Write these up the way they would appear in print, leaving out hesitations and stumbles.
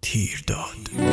تیر داد.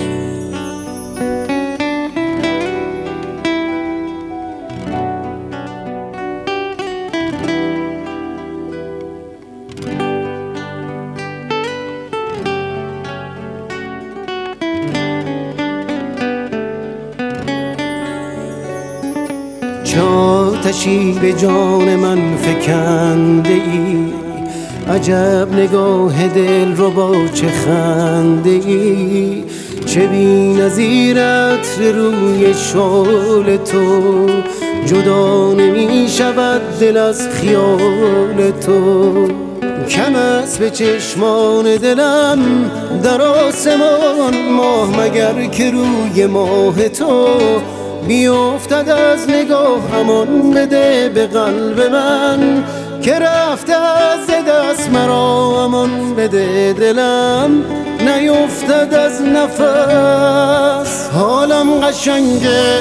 چه آتشی به جان من فکنده ای، عجب نگاه دل رو با چه خنده ای. چه بی‌نظیر عطر روی شال تو، جدا نمی شود دل از خیال تو. کم است به چشمان دلم در آسمان ماه، مگر که روی ماه تو بیافتد از نگاه. امان بده به قلب من که رفته از دست مرا، امان بده دلم نیفتد از نفس. حالم قشنگه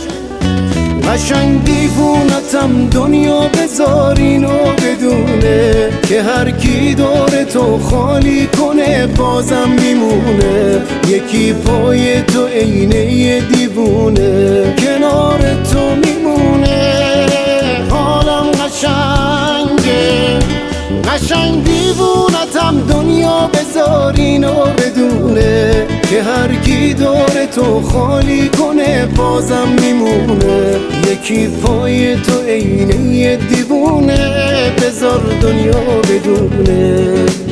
قشنگ دیوونتم، دنیا بذار اینو بدونه که هر کی دور تو خالی کنه بازم میمونه. یکی پای تو عینه دیوونه کنار تو میمونه. حالم قشنگه قشنگ دیوونتم، دنیا بذار اینو بدونه که هر کی دور تو خالی کنه بازم میمونه. یکی پای تو عینه دیوونه بذار دنیا بدونه.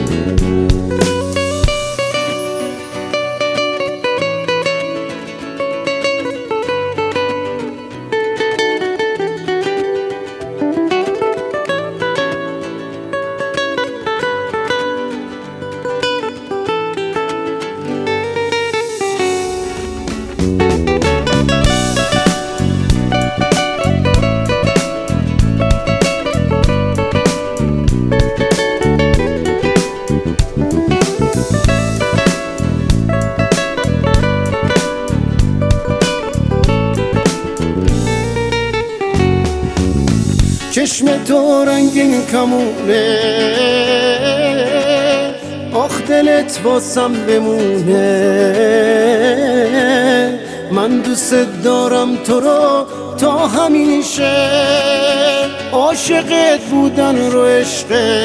چشم تو رنگین کمونه، آخ دلت واسم بمونه. من دوست دارم تو رو تا همیشه، عاشقت بودن رو عشقه.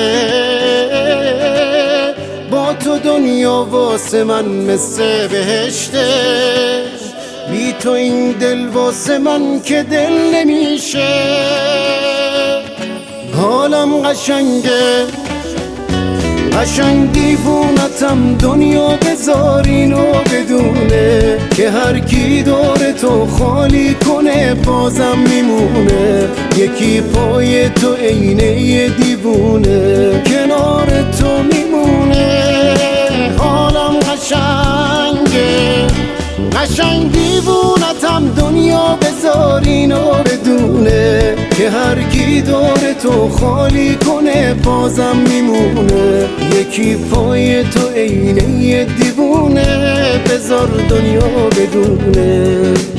با تو دنیا واسه من مثل بهشته، بی تو این دل واسه من که دل نمیشه. حالم قشنگه قشنگ دیوونتم، دنیا بذار اینو بدونه که هر کی دور تو خالی کنه بازم میمونه. یکی پای تو عینه دیوونه کنار تو میمونه. حالم قشنگه قشنگ دیوونتم، دنیا بذار اینو بدونه که هر کی دور تو خالی کنه بازم میمونه. یکی پای تو عینه دیوونه بذار دنیا بدونه.